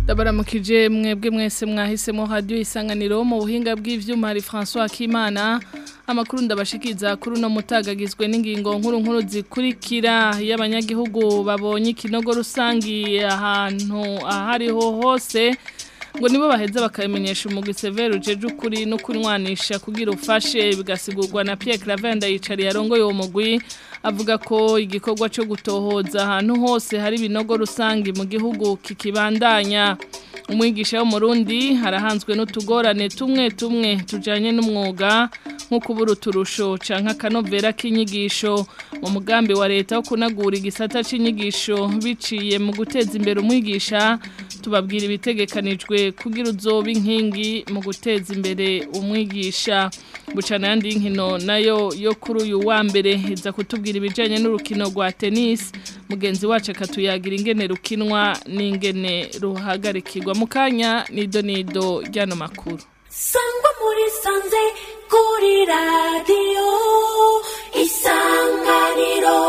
Ndabaramukije mwebwe mwese mwahisemo radio isanganiro mu buhinga bw'ivyuma hari François Kimana amakuru ndabashikiza kuri no mutagagizwe n'ingingo nkuru zikurikira y'abanyagihugu babonye ikinogo rusangi ahantu ahariho hose ngo nibo baheza bakamenyesha umugwi Severe ujeje ukuri no kunwanisha kugira ufashe bigasigurwa na Pierre Clavenda yicari yarongoye uwo mugwi avuga ko igikorwa cyo gutohoza ahantu hose hari binogo rusangi mu gihugu kikibandanya umwigisha wo Murundi harahanzwe n'utugorane tumwe tujanye n'umwuga nko kubura uturusho canka kanovera k'inyigisho mu mugambi wa leta wo kunagura igisata c'inyigisho biciye mu guteza imbere umwigisha tubabwira ibitegekanijwe kugira uzoba inkingi mu guteza imbere umwigisha bucana yandi inkino nayo yo kuri uyu wa mbere iza kutubwira ibijanye n'urukino rwa tennis mugenzi wacu akatuyagira ingene rukinwa n'ingene ruhagarikirwa mu kanya nido ryano makuru sangwa muri sanze kuri radio isanganiro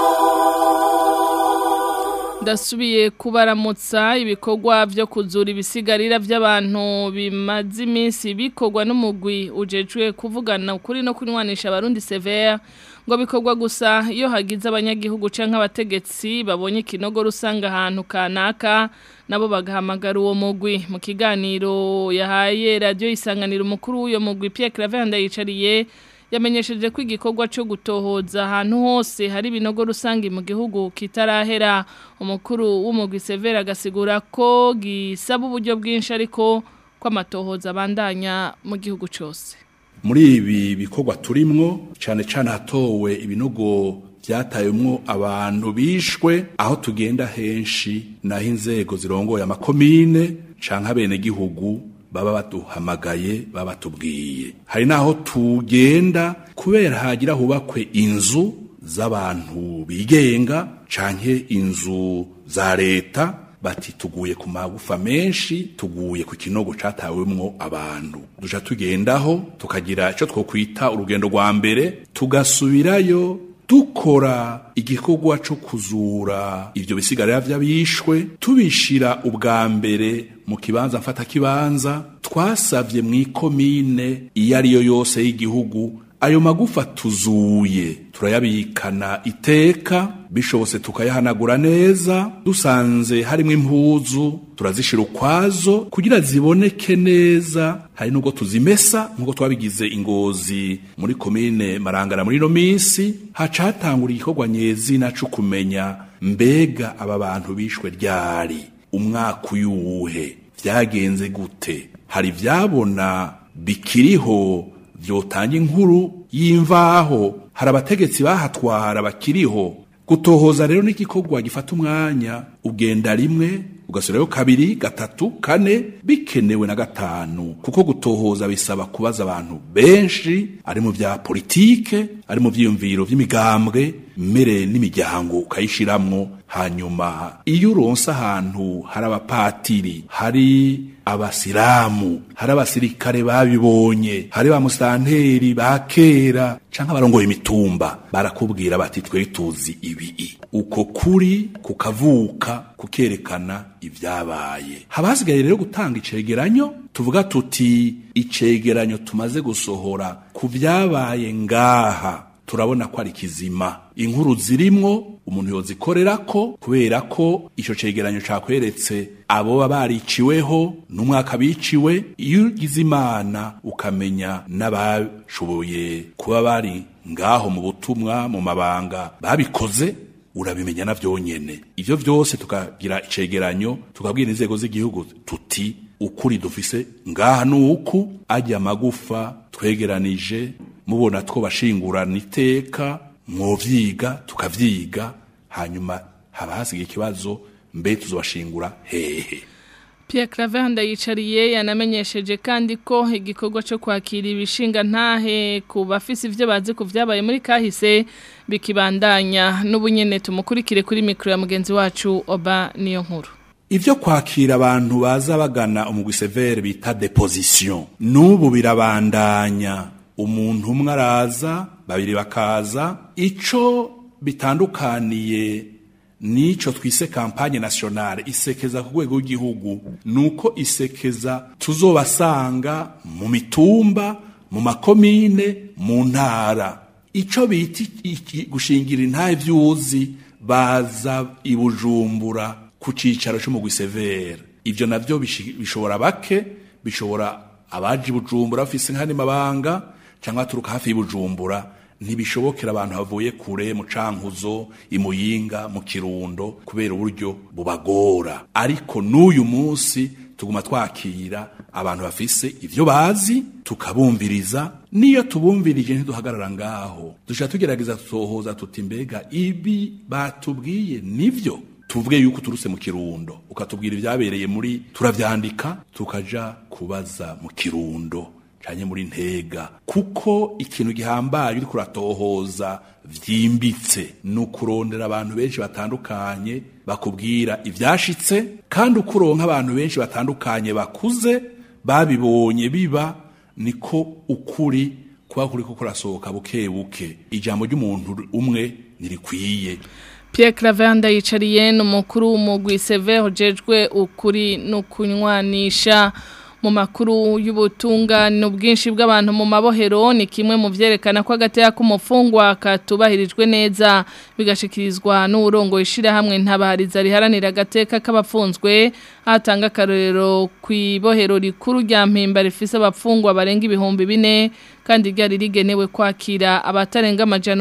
Ndasubiye kubaramutsa ibikorwa byo kuzura ibisigarira by'abantu bimaze iminsi bikorwa n'umugwi ujejwe kuvugana kuri no kunwanisha abarundi Severe ngo bikorwa gusa iyo hagize abanyagihugu canke abategetsi babonye ikinogo rusanga ahantu kanaka nabo bagahamagara uwo mugwi mu kiganiro yahaye radio isanganiro umukuru w'uyo mugwi Pierre Clavenda yicariye yamenyesheje ko igikorwa cyo gutohoza ahantu hose hari binogo rusangi mu gihugu kitarahera umukuru w'umugwi Severe agasigura ko gisaba uburyo bwinshi ariko ko amatohoza bandanya mu gihugu cyose muri ibi bikorwa turimwo cyane hatowe ibinogo byatayemwo abantu bishwe aho tugenda henshi naho inzego zirongoye amakomine canke abene gihugu baba baduhamagaye baba batubwiye hari naho tugenda kubera hagira hubakwe inzu z'abantu bigenga canke inzu za leta bati tuguye ku magufa menshi tuguye ku kinogo catawemwo abantu duca tugendaho tukagira ico twokwita urugendo rwa mbere tugasubirayo dukora igikorwa cyo kuzura ivyo bisigarira vy'abishwe tubishira ubwa mbere mu kibanza mfata kibanza twasavye mw'ikomine iyo ariyo yose y'igihugu ayo magufa tuzuye turayabikana iteka bishobose tukayahanagura neza dusanze harimo impuzu turazishira ukwazo kugira ziboneke neza hari nubwo tuzimesa nkuko twabigize Ingozi muri komine Marangara muri no minsi hacatangura igikorwa nyezina cyo kumenya mbega aba bantu bishwe ryari umwaka uyuhe vyagenze gute hari vyabona bikiriho vyotanga inkuru y'imvaho hari abategetsi bahatwara bakiriho gutohoza rero n'igikorwa gifata umwanya ugenda rimwe ugasubirayo kabiri gatatu kane bikenewe na gatanu kuko gutohoza bisaba kubaza abantu benshi ari mu vya politike ari mu vyiyumviro vy'imigambwe mere n'imiryango ukayishiramwo hanyuma iyo uronse ahantu hari abapatiri hari abasilamu hari abasirikare babibonye hari ba musanteri bakera canke abarongoye imitumba barakubwira bati twe tuzi ibi uko kuri kukavuka kukerekana ivyabaye habasigaye rero gutanga icegeranyo tuvuga tuti icegeranyo tumaze gusohora ku vyabaye ngaha turabona ko ari kizima inkuru zirimwo umuntu yozikorerako kubera ko ico cegeranyo cakweretse abo bariciweho n'umwaka biciwe iyo ugize Imana ukamenya n'abashoboye kuba bari ngaho mu butumwa mu mabanga babikoze urabimenya navyonyene ivyo vyose tukagira icegeranyo tukabwira inzego z'igihugu tuti ukuri dufise ngaha nuku ajya magufa twegeranije mubona two bashingurana iteka mwovyiga tukavyiga hanyuma habasiga ikibazo mbe tuzobashingura hehe Pierre Clavenda yicariye yanamenyesheje kandi ko igikorwa cyo kwakira ibishinga ntahe ku bafise ivyo bazi ku vyabaye muri kahise bikibandanya n'ubunyene tumukurikire kuri mikro ya mugenzi wacu Oba niyo nkuru ivyo kwakira abantu baza bagana umugwi Severe bita deposition n'ubu birabandanya umuntu umwe araza babiri bakaza ico bitandukaniye nico twise campagne nationale isekeza ku rwego rw'igihugu nuko isekeza tuzobasanga mu mitumba mu makomine mu ntara ico biti gushingira intahe vyuzi baza ibujumbura ku cicaro cyo mu Gwisevere ivyo navyo bishobora bake bishobora abaji Bujumbura bafise nk'andi mabanga cyangwa aturuka hafi y'Ibujumbura ntibishobokera abantu bavuye kure mu Cankuzo imuyinga mu Kirundo kubera uburyo bubagora ariko n'uyu munsi tuguma twakira abantu bafise ivyo bazi tukabumviriza niyo tubumvirije ntiduhagarara ngaho dusha tugerageza tutohoza tuti mbega ibi batubwiye nivyo tuvuge yuko turuse mu Kirundo ukatubwira ibyabereye muri turavyandika tukaja kubaza mu Kirundo cyane muri Ntega kuko ikintu gihambaye uri kuratohoza vyimbitse nukurondera abantu benshi batandukanye bakubwira ivyashitse kandi ukuronka abantu benshi batandukanye bakuze babibonye biba niko ukuri kuba kuri ko kurasohoka buke ijambo ry'umuntu umwe nirikwiye. Pierre Clavanda yicariye n'umukuru w'umugwi Severe ujejwe ukuri no kunywanisha mu makuru y'ubutungane ubwinshi bw'abantu mu mabohero ni kimwe mu vyerekana ko agateka k'umufungwa katubahirijwe neza bigashikirizwa n'urongo ishira hamwe ntabahariza riharanira agateka k'abafunzwe atanga karorero kwibohero rikuru rya Mpimba rifise abafungwa barenga 4,000 kandi ryari rigenewe kwakira abatarenga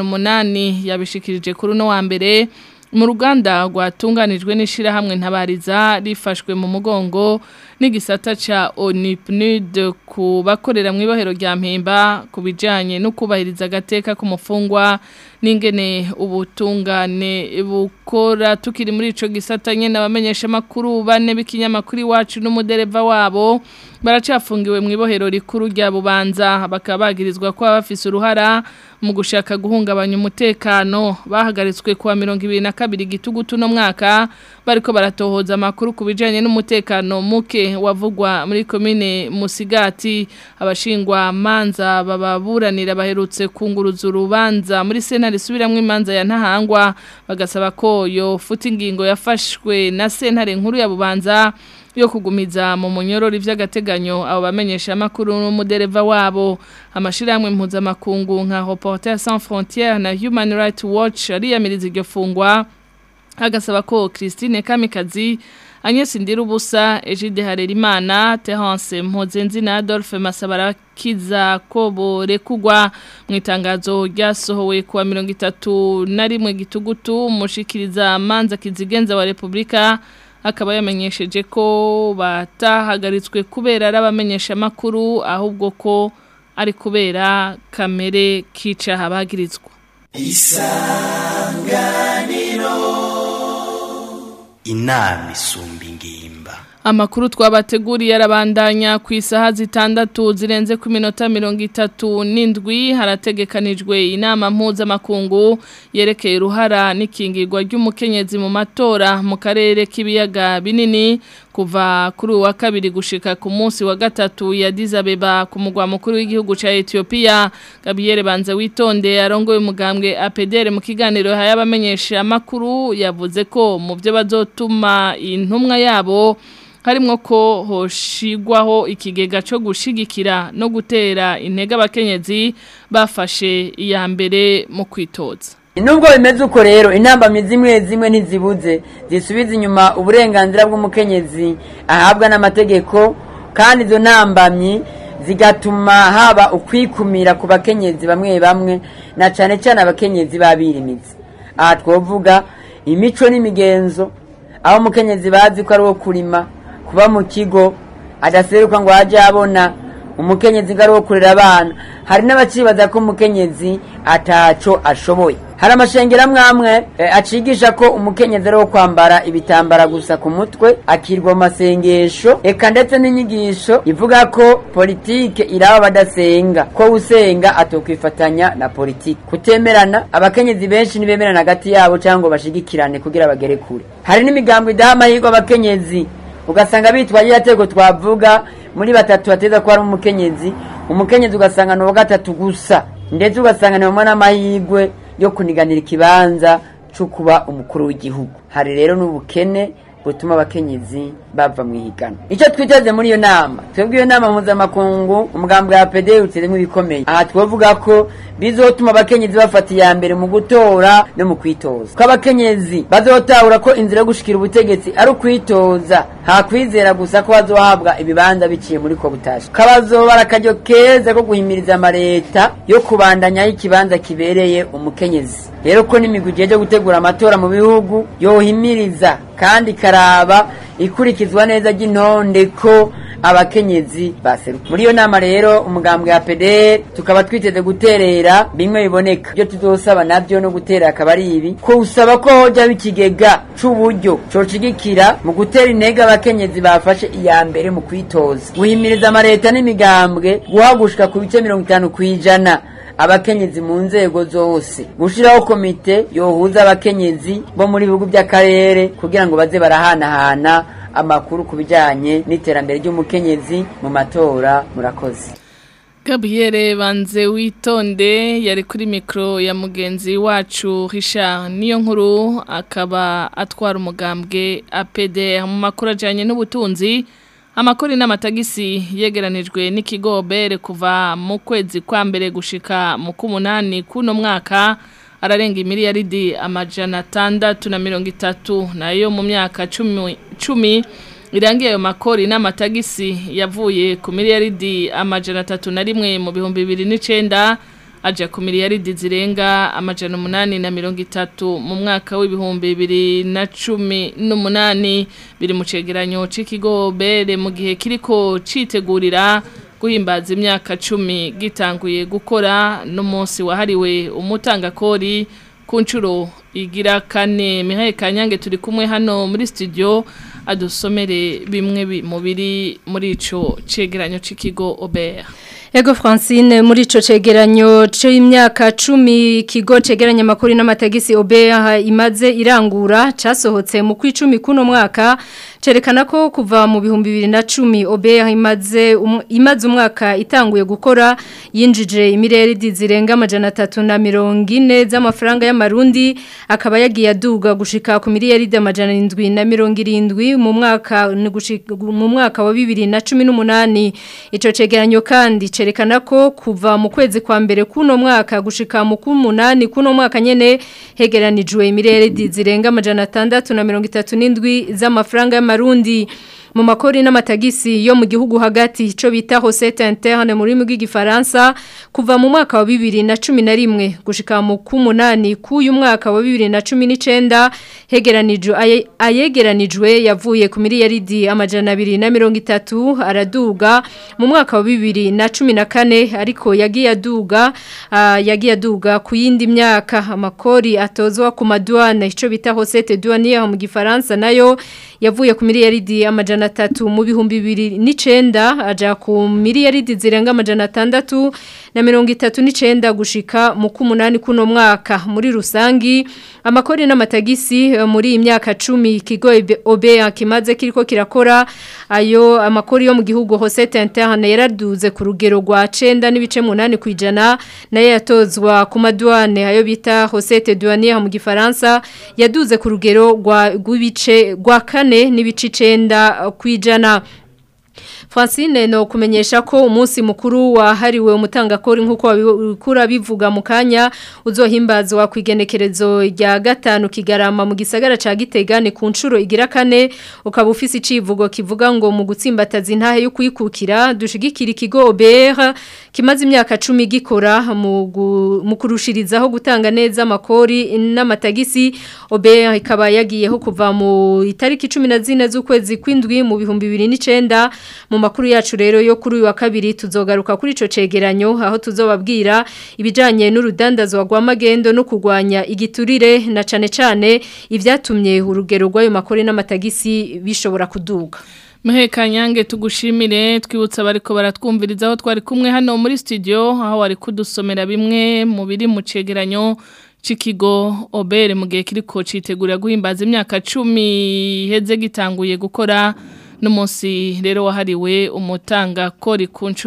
800 yabishikirije kuri no wa mbere mu ruganda rwatunganijwe n'ishira hamwe ntabariza rifashwe mu mugongo n'igisata ca ONIPNUD ku bakorera mu ibohero rya Mpimba kubijanye no kubahiriza agateka k'umufungwa n'ingene ubutungane bukora tukiri muri ico gisata nyene abamenyesha makuru bane b'ikinyamakuru iwacu n'umudereva wabo baracafungiwe mu ibohero rikuru rya Bubanza bakabagirizwa ko bafise uruhara mu gushaka guhungabanya umutekano bahagaritswe kwa 22 gitugutu no mwaka bariko baratohoza amakuru kubijanye n'umutekano muke wavugwa muri komine Musigati abashingwa manza bababuranira baherutse kunguruza urubanza muri sentare subiramwe imanza ya Ntahangwa bagasaba ko yo futa ingingo yafashwe na sentare nkuru ya Bubanza yo kugumiza mu munyororo ivy'agateganyo abo bamenyesha amakuru n'umudereva wabo amashiramwe mpuzamakungu nka Reporters sans frontières na Human Rights Watch ariyamiriza iryo fungwa agasaba ko Christine Kamikazi Agnes Ndirubusa Egide Harerimana Terence Mpozenzi na Adolphe Masabarakiza ko borekugwa mu itangazo ryasohowe kuwa 31 gitugutu mushikiriza manza kizigenza wa Republika akaba yamenyesheje ko batahagaritswe kubera arabamenyesha makuru ahubwo ko ari kubera kamere kica habagirizwa. Isanganiro inama isumba ingimba. Amakuru twabateguriye arabandanya ku isaha zitandatu zirenze ku minota 37 harategekanijwe inama mpuzamakungu yerekeye uruhara n'ikingirwa ry'umukenyezi mu matora mu karere k'ibiyaga binini kuva kuri wa kabiri gushika ku munsi wa gatatu ya Addis Abeba ku mugwa mukuru w'igihugu ca Ethiopia. Gabriel Banza witonde arongoye umugambwe APDR mu kiganiro hayabamenyesha amakuru yavuze ko mu byo bazotuma intumwa yabo harimwo ko hoshigwaho ikigega cyo gushigikira no gutera intege abakenyezi bafashe iya mbere mu kwitoza. Nubwo bimeze uko rero intambamyi zimwe ntizibuze zisubiza inyuma uburenganzira bw'umukenyezi ahabwa n'amategeko kandi izo ntambamyi zigatuma haba ukwikumira ku bakenyezi bamwe na cane abakenyezi babirimizi. Aha twovuga imico n'imigenzo aho umukenyezi bazi ko ari wo kurima kuba mu kigo adaseruka ngo aje abona umukenyezi ngaro kurera abana hari n'abacibaza ko umukenyezi ataco ashoboye. Hari amashengera mwamwe acigisha ko umukenyezi ari wo kwambara ibitambara gusa ku mutwe akirwa mu masengesho eka ndetse n'inyigisho ivuga ko politike iraba badasenga ko usenga atokwifatanya na politike kutemerana abakenyezi benshi nibemerana hagati yabo cyangwa bashigikirane kugira bagere kure. Hari n'imigambo idahama yigwa abakenyezi ugasanga bitwaye yatego twavuga muri batatu bateza ko ari umukenyezi ugasanga no gatatu gusa ndetse ugasanga ni mwana mahigwe yo kuniganira ikibanza cyo kuba umukuru w'igihugu. Hari rero n'ubukene butuma abakenyezi bava mu higano. Icyo twiteze muri iyo nama, twebwe iyo nama mpuzamakungu umugambwe wa PD utirimo ibikomeye. Aha twavuga ko bizotuma abakenyezi bafata iya mbere mu gutora no mu kwitoza. Ko abakenyezi bazotahura ko inzira yo gushikira ubutegetsi ari ukwitoza, hakwizera gusa ko bazohabwa ibibanza biciye muri ko butashi. Kabazoba akaryo keza ko guhimiriza amareta yo kubandanya ikibanza kibereye umukenyezi. Rero ko n'imigwi ijeje gutegura amatora mu bihugu yohimiriza kandi karaba ikurikizwa neza y'intonde ko abakenyezi baseruka. Muri iyo nama rero umugambwe wa PD tukaba twiteze guterera bimwe biboneka. Byo tuzosaba navyo no gutera akabari ibi ko usaba ko hoja bikigega c'uburyo cocigikira mu gutera intege abakenyezi bafashe iya mbere mu kwitoza. Guhimiriza amareta n'imigambwe guhagushika ku bice 50% abakenyezi mu nzego zose. Gushiraho komite yohuza abakenyezi bo muri bihugu by'akarere kugira ngo baze barahanahana amakuru kubijanye n'iterambere ry'umukenyezi mu matora. Murakoze. Gabriele Banze witonde yari kuri mikro ya mugenzi wacu Richard niyo nkuru akaba atwara umugambwe APD mu makuru ajanye n'ubutunzi. Amakori n'amatagisi yegeranijwe n'ikigo bere kuva mu kwezi kwa mbere gushika mu kumunani kuno mwaka ararenga miliyaridi amajana 630 nayo mu myaka 10 irangiye ayo makori n'amatagisi yavuye ku miliyaridi amajana 301 mu 2009 aja ku miliyaridi zirenga amajana 830 mu mwaka w'ibihumbi 2018 biri mu cegeranyo c'ikigo bere mu gihe kiriko citegurira guhimbaza imyaka 10 gitanguye gukora no munsi wahariwe umutangakori ku ncuro igira kane. Mihaye Kanyange turi kumwe hano muri studio adusomere bimwe mu biri muri ico cegeranyo c'ikigo Obert. Ego Francine muri ico cegeranyo c'imyaka 10 kigo cegeranya makuru n'amatagisi Obert imaze irangura casohotse mu kwicumi kuno mwaka cerekana ko kuva mu 2010 Obert imaze umwaka itanguye gukora yinjije imireridi zirenga amajana 340 z'amafaranga y'amarundi akaba yagiye aduga gushika ku miliyaridi amajana 770 mu mwaka wa 2018. Ico cegeranyo kandi cerekana ko kuva mu kwezi kwa mbere kuno mwaka gushika mu kumunani kuno mwaka nyene hegeranijwe imireridi zirenga amajana 637 z'amafaranga y'amarundi. Mu makori n'amatagisi yo mu gihugu hagati ico bita recette interne muri bw'igifaransa kuva mu mwaka wa 2011 gushika mu kumunani k'uyu mwaka wa 2019 ayegeranijwe yavuye ku miliyaridi amajana 230 araduga mu mwaka wa 2014 ariko yagiye aduga ku yindi myaka. Amakori atozwa ku madouane ico bita recette douanière mu gifaransa nayo yavuye ku miliyaridi amajana 3 mu bihumbi 2009 aja ku miliyaridi zirenga amajana 639 gushika mu kumunani kuno mwaka. Muri rusangi amakori n'amatagisi muri imyaka 10 kigo Obert kimaze kiriko kirakora ayo amakori yo mu gihugu recette interne yaraduze ku rugero rwa 9.8 kwijana nayo yatozwa ku madouane ayo bita recette douanière mu gifaransa yaduze ku rugero rw'ibice rwa 4.9 kwijana. Francine no kumenyesha ko umunsi mukuru wahariwe umutangakori nkuko wabikura bivuga mu kanya uzohimbazwa kwigenekerezo rya 5 Kigarama mu gisagara ca Gitega ni ku ncuro igira kane ukaba ufise icivugo kivuga ngo mu gutsimbataza intahe yo kwikukira dushigikira ikigo Obert kimaze imyaka 10 gikora mu kurushirizaho gutanga neza amakori n'amatagisi. Obert ikaba yagiyeho kuva mu itariki 14 z'ukwezi kw'indwi mu 2009. Mu makuru yacu rero yo kuri uyu wa kabiri tuzogaruka kuri ico cegeranyo aho tuzobabwira ibijanye n'urudandazwa rwa magendo no kugwanya igiturire na cane ivyatumye urugero rw'ayo makori n'amatagisi bishobora kuduga. Mihaye Kanyange tugushimire twibutsa bariko baratwumviriza aho twari kumwe hano muri studio aho wari kudusomera bimwe mu biri mu cegeranyo c'ikigo Obert mu gihe kiriko citegurira guhimbaza imyaka 10 heze gitanguye gukora n'umunsi rero wahariwe umutanga kori ku ncuro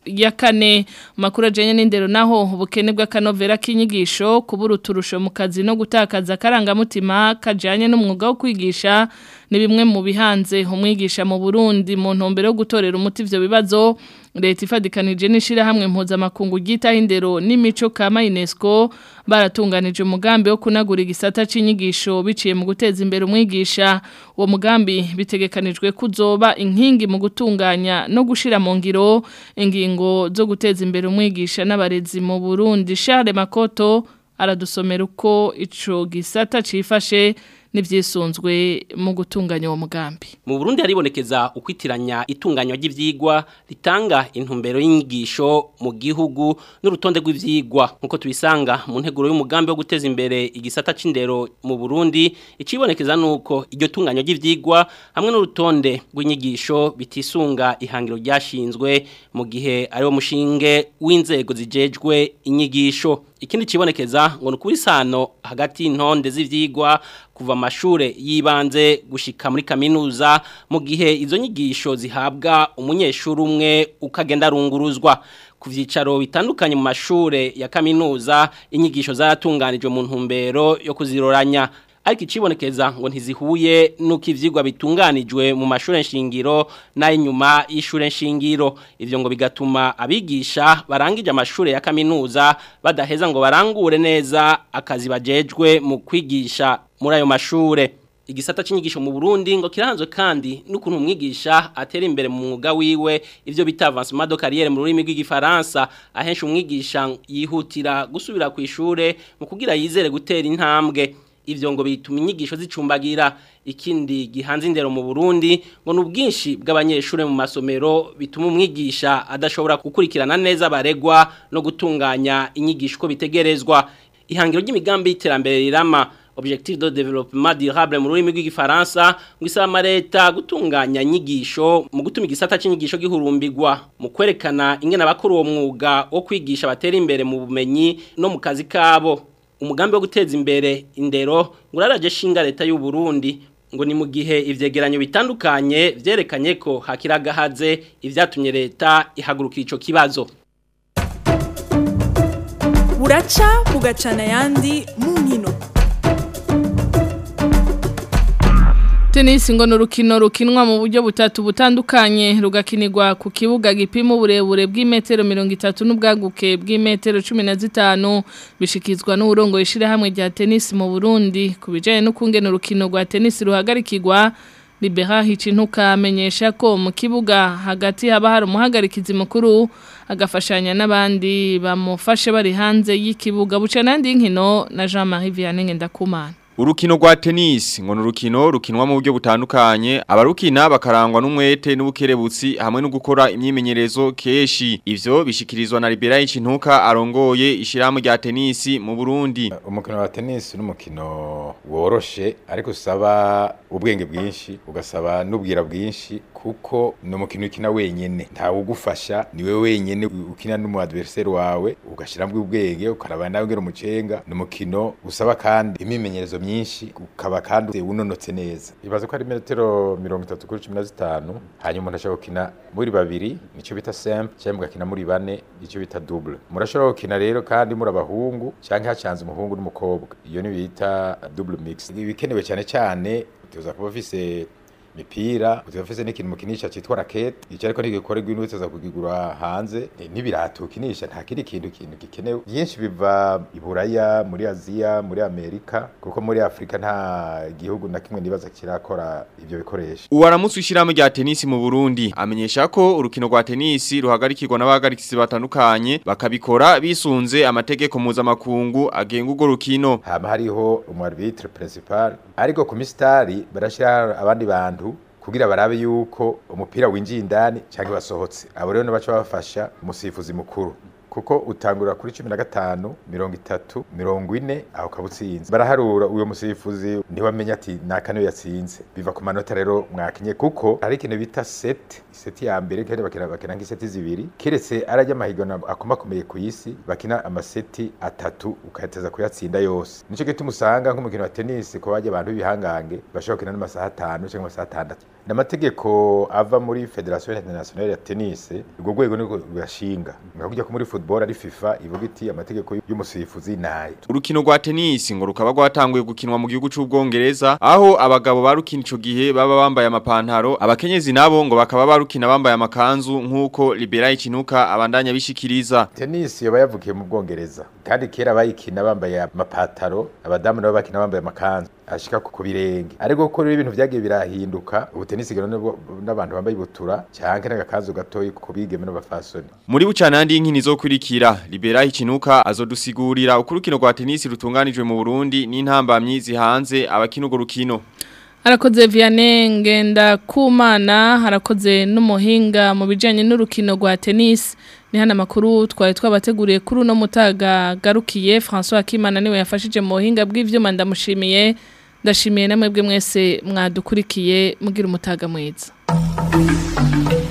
ya kane makuru ajanye n'indero naho ubukene bw'akanovera k'inyigisho kubura uturusho mu kazi no gutakaza karangamutima kajanye n'umwuga wo kwigisha ni bimwe mu bihanze umwigisha mu Burundi mu ntumbero yo gutorera umuti ivyo bibazo leta ifadikanije n'ishira hamwe mpuzamakungu ryitaho indero n'imico kama UNESCO baratunganije umugambi wo kunagura igisata c'inyigisho biciye mu guteza imbere umwigisha uwo mugambi bitegekanijwe kuzoba inkingi mu gutunganya no gushira mu ngiro ingingo zo guteza imbere umwigisha n'abarezi mu Burundi. Charles Makoto aradusomera uko ico gisata cifashe n'ivyisunzwe mu gutunganya uwo mugambi. Mu Burundi haribonekeza ukwitiranya itunganywa ry'ivyigwa ritanga intumbero y'inyigisho mu gihugu n'urutonde rw'ivyigwa nkuko tubisanga mu nteguro y'umugambi wo guteza imbere igisata c'indero mu Burundi. Icibonekeza nuko iryo tunganywa ry'ivyigwa hamwe n'urutonde rw'inyigisho bitisunga ihangiro ryashinzwe mu gihe ari wo mushinge w'inzego zijejwe inyigisho. Ikindi cibonekeza ngo nukuri sano hagati y'intonde z'ivyigwa kuva amashure yibanze gushika muri kaminuza mu gihe izo nyigisho zihabwa umunyeshuri umwe ukagenda runguruzwa ku vyicaro bitandukanye mu mashure ya kaminuza. Inyigisho zaratunganijwe mu ntumbero yo kuziroranya ariko icibonekeza ngo ntizihuye nuko ivyigwa bitunganijwe mu mashure nshingiro n'inyuma y'ishure nshingiro. Ivyo ngo bigatuma abigisha barangije amashure ya kaminuza badaheza ngo barangure neza akazi bajejwe mu kwigisha muri ayo mashure. Igisata c'inyigisho mu Burundi ngo kirahanzwe kandi n'ukuntu umwigisha atera imbere mu mwuga wiwe ivyo bita avancement de carrière mu rurimi rw'igifaransa. Ahenshi umwigisha yihutira gusubira ku ishure mu kugira yizere gutera intambwe. Ivyo ngo bituma inyigisho zicumbagira. Ikindi gihanze indero mu Burundi ngo n'ubwinshi bw'abanyeshure mu masomero bituma umwigisha adashobora gukurikirana neza baregwa no gutunganya inyigisho ko bitegerezwa. Ihangiro ry'imigambi y'iterambere rirama Objectif de développement durable mu rurimi rw'igifaransa ngo isaba leta gutunganya inyigisho mu gutuma igisata c'inyigisho gihurumbirwa mu kwerekana ingene abakora uwo mwuga wo kwigisha batera imbere mu bumenyi no mu kazi kabo. Umugambi wo guteza imbere indero nguraraje shinga leta y'u Burundi ngo ni mu gihe ivyegeranyo bitandukanye vyerekanye ko hakiragahaze ivyatumye leta ihagurukira ico kibazo. Buraca bugacana yandi mu nkino. Tennis ngo n'urukino rukinwa mu buryo butatu butandukanye rugakinirwa ku kibuga gipima uburebure bw'imetero 30 n'ubwaguke bw'imetero 15 bishikizwa n'urongo ishira hamwe rya tennis mu Burundi kubijanye no kungena urukino rwa tennis ruhagarikirwa. Libera Hicintuka amenyesha ko mu kibuga hagati haba hari umuhagarikizi mukuru agafashanya n'abandi bamufashe bari hanze y'ikibuga. Buca nandi inkino na Jean-Marie Vianney Ngendakumana. Urukino rwa tennis ngo n'urukino rukinwa mu buryo butandukanye abarukina bakarangwa n'umwete n'ubukerebutsi hamwe no gukora imyimenyerezo keshi. Ivyo bishikirizwa na Libera Hicintuka arongoye ishirahamwe rya tennis mu Burundi. Umukino wa tennis n'umukino woroshe ariko usaba ubwenge bwinshi ugasaba n'ubwira bwinshi kuko no mukino ukina wenyene nta ugufasha niwe wenyene ukina n'umu adversaire wawe ugashiramwe ubwenge ukaraba nawe ngero umucenga n'umukino usaba kandi imimenyerezo myinshi ukaba kandi unonotse neza. Ibaze ko ari metero 30 kuri 15 hanyuma umuntu ashobora gukina muri babiri nico bita simple cyangwa mugakina muri bane nico bita double. Murashobora gukina rero kandi muri abahungu cyangwa hacanze umuhungu n'umukobwa iyo ni bita double mix. Ibikenewe cyane cyane tuza kuba vise mipira utafise n'ikintu mukinisha cyitwa racket icyo ariko ntigikorerwa inuteza kugigura hanze n'ibirato ukinisha nta kindi kintu gikenewe. Byinshi biva iburaya muri Aziya muri Amerika kuko muri Afrika nta gihugu na kimwe nibaza kirakora ivyo bikoresha. Uwaramutse ishirahamwe rya tennis mu Burundi amenyesha ko urukino rwa tennis ruhagarikirwa n'abahagarikizi batandukanye bakabikora bisunze amategeko mpuzamakungu agenga urwo rukino. Hama hariho umu-arbitre principal ariko ku mistari barashira abandi bantu kugira barabe yuko umupira winjiye indani cyangwa basohotse. Abo rero baca bafasha umusifuzi mukuru kuko utangura kuri 15 30 40 aho kabutsinze baraharura uyo musifuzi niwe amenya ati nakane yatsinze biva ku manota rero mwakinye kuko hari ikintu bita set ya mbere kandi bakina nk'iseti zibiri kiretse arajya amahigano akomakomeye ku isi bakina amaseti atatu ukayateza kuyatsinda yose. Nico gituma usanga nk'umukino wa tennis ko baje abantu bihangange bashobora kina n'amasaha 5 cyangwa amasaha 6 n'amategeko ava muri Federation Internationale ya Tennis ubwo rwego niko rwashinga ngakujya ko muri football ari FIFA ivuga iti amategeko y'umusifuzi nayo. Urukino rwa tennis ngo rukaba rwatanguye gukinwa mu gihugu c'Ubwongereza aho abagabo barukina ico gihe baba bambaye amapantaro abakenyezi nabo ngo bakaba barukina bambaye amakanzu nkuko Liberayi Cinuka abandanya bishikiriza. Tennis yoba yavukiye mu Bwongereza kandi kera bayikina bambaye amapantaro abadamu nabo bakina bambaye amakanzu ashika ku birenge ariko ko ibintu byagiye birahinduka ubu tennis gano n'abantu bambaye ibutura cyanke n'agakanzu gatoyi ku bigeme n'abafasoni. Muri bucanandi inkini zo kurikira Liberayi Cinuka azodusigurira ukurukino rwa tennis rutunganijwe mu Burundi n'intambamyi zihanze abakino go rukino. Harakoze Vianney Ngendakumana harakoze n'umuhinga mu bijanye n'urukino rwa tennis ni hana makuru twari twabateguriye kuri uno mutaga garukiye François Akimana niwe yafashije mu buhinga bw'ivyuma ndamushimiye ndashimiye namwe bwe mwese mwadukurikiye mugira umutaga mwiza.